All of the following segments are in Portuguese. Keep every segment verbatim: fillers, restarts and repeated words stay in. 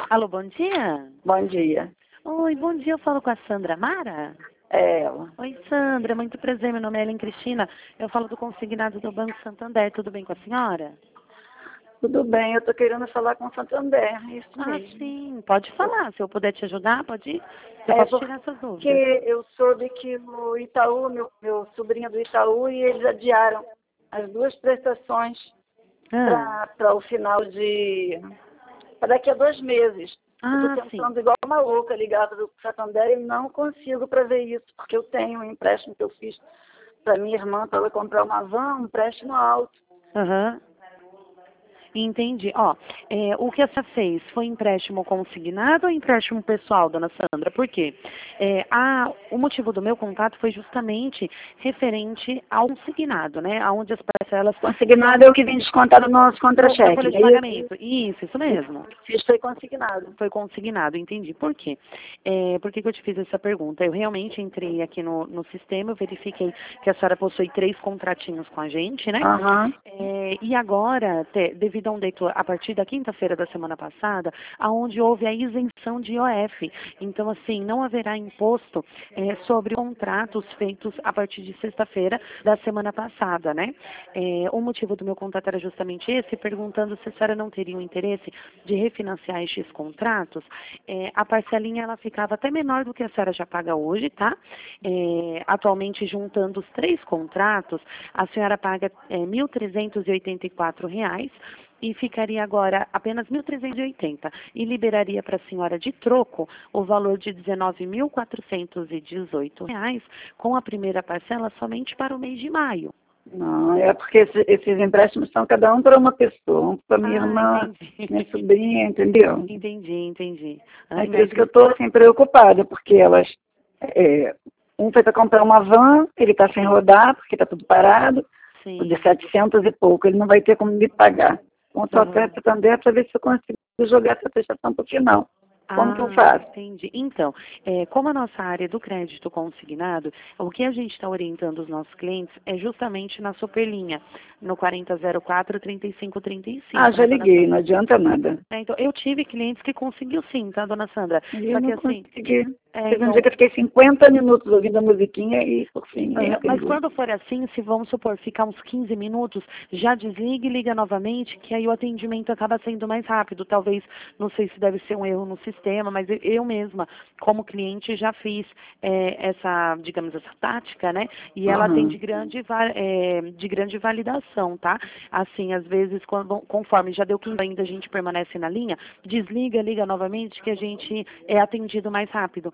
Alô, bom dia? Bom dia. Oi, bom dia, eu falo com a Sandra Mara? É ela. Oi, Sandra, muito prazer, meu nome é Ellen Cristina, eu falo do consignado do Banco Santander, tudo bem com a senhora? Tudo bem, eu tô querendo falar com o Santander, isso Ah, mesmo. sim, pode falar, se eu puder te ajudar, pode ir, eu É posso tirar essas porque dúvidas. eu soube que o Itaú, meu, meu sobrinho do Itaú, e eles adiaram as duas prestações Ah, para o final de... para daqui a dois meses. Eu estou ah, sim. tentando, igual uma louca, ligar para o Santander e não consigo para ver isso, porque eu tenho um empréstimo que eu fiz para minha irmã, para ela comprar uma van, um empréstimo alto. Aham. Entendi. Ó, é, o que essa fez foi empréstimo consignado ou empréstimo pessoal, dona Sandra? Por quê? É, a, o motivo do meu contato foi justamente referente ao consignado, né? Onde as parcelas Consignado é o que vem descontado no nosso no, na contra-cheque. folha de Aí eu pagamento. Isso, isso mesmo. fiz foi consignado. Foi consignado, entendi. Por quê? É, por que, que eu te fiz essa pergunta? Eu realmente entrei aqui no, no sistema, eu verifiquei que a senhora possui três contratinhos com a gente, né? Aham. É, e agora, te, devido a um débito a partir da quinta-feira da semana passada, aonde houve a isenção de I O F. Então, assim, não haverá imposto é, sobre contratos feitos a partir de sexta-feira da semana passada, né? É, o motivo do meu contato era justamente esse, perguntando se a senhora não teria o interesse de refinanciar estes contratos. É, a parcelinha, ela ficava até menor do que a senhora já paga hoje, tá? É, atualmente, juntando os três contratos, a senhora paga é, mil trezentos e oitenta e quatro reais e ficaria agora apenas mil trezentos e oitenta e liberaria para a senhora de troco o valor de dezenove mil quatrocentos e dezoito reais com a primeira parcela somente para o mês de maio. Não, é porque esse- esses empréstimos são cada um para uma pessoa, um para minha Ah, irmã, minha entendi. sobrinha, entendeu? Entendi, entendi. É Ai, por isso mas que eu estou assim preocupada, porque elas, é, um foi para comprar uma van, ele está sem rodar, porque está tudo parado, o de sim. setecentos e pouco, ele não vai ter como me pagar. Então, só até Aham. Santander para ver se eu consigo jogar essa prestação para o final. Como que eu Ah, faço? entendi. Então, é, como a nossa área do crédito consignado, o que a gente está orientando os nossos clientes é justamente na superlinha, no quarenta zero quatro, trinta e cinco trinta e Ah, cinco, já né, dona liguei, não Sandra? adianta nada. É, então, eu tive clientes que conseguiu sim, tá, dona Sandra? E eu Só que não assim, consegui. é, Teve um dia que então, eu fiquei cinquenta minutos ouvindo a musiquinha e, por fim, nem aham, mas atendi. quando for assim, se vamos supor, ficar uns quinze minutos, já desliga e liga novamente, que aí o atendimento acaba sendo mais rápido. Talvez, não sei se deve ser um erro no sistema, mas eu, eu mesma, como cliente, já fiz é, essa, digamos, essa tática, né? E ela tem de Aham. grande, va- é, de grande validação, tá? Assim, às vezes, quando, conforme já deu quinze ainda a gente permanece na linha, desliga, liga novamente, que a gente é atendido mais rápido.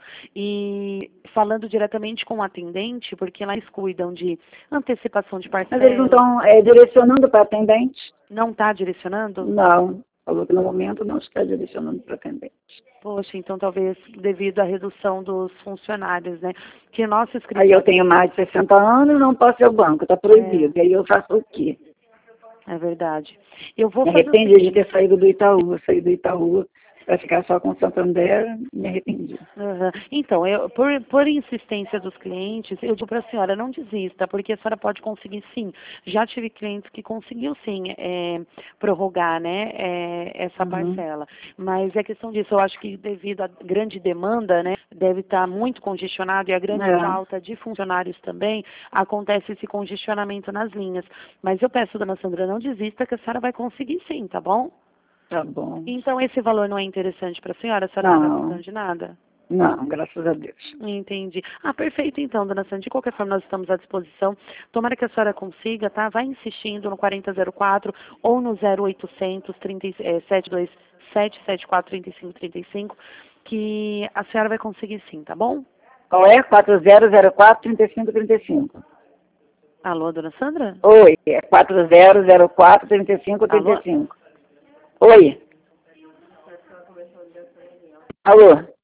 E falando diretamente com o atendente, porque lá eles cuidam de antecipação de Mas eles não parcelas, estão é, direcionando para atendente? não está direcionando? Não. Falou que no momento não está direcionando para atendente. Poxa, então talvez devido à redução dos funcionários, né? Que nosso Aí eu escritório, tenho mais de sessenta anos, não posso ir ao banco, está é, proibido. E aí eu faço o quê? é verdade. Eu vou Me fazer o arrependi de ter seguinte. saído do Itaú. Eu saí do Itaú para ficar só com o Santander, me arrependi. Aham. Então, eu, por, por insistência dos clientes, eu digo para a senhora, não desista, porque a senhora pode conseguir sim. Já tive clientes que conseguiu sim é, prorrogar, né, é, essa Uhum. parcela. Mas é questão disso, eu acho que devido à grande demanda, né, deve estar muito congestionado e a grande É, falta de funcionários também, acontece esse congestionamento nas linhas. Mas eu peço, dona Sandra, não desista que a senhora vai conseguir sim, tá bom? tá bom. Então, esse valor não é interessante para a senhora? A senhora não está Não, precisando de nada? não, graças a Deus. Entendi. Ah, perfeito então, dona Sandra. De qualquer forma, nós estamos à disposição. Tomara que a senhora consiga, tá? Vai insistindo no quarenta zero quatro ou no zero oitocentos, trinta, eh, setenta e dois, sete sete quatro, trinta e cinco trinta e cinco, que a senhora vai conseguir sim, tá bom? Qual é? quatro zero zero quatro, trinta e cinco trinta e cinco. Alô, dona Sandra? Oi, é quatro zero zero quatro, trinta e cinco trinta Alô? e cinco. Oi. Alô.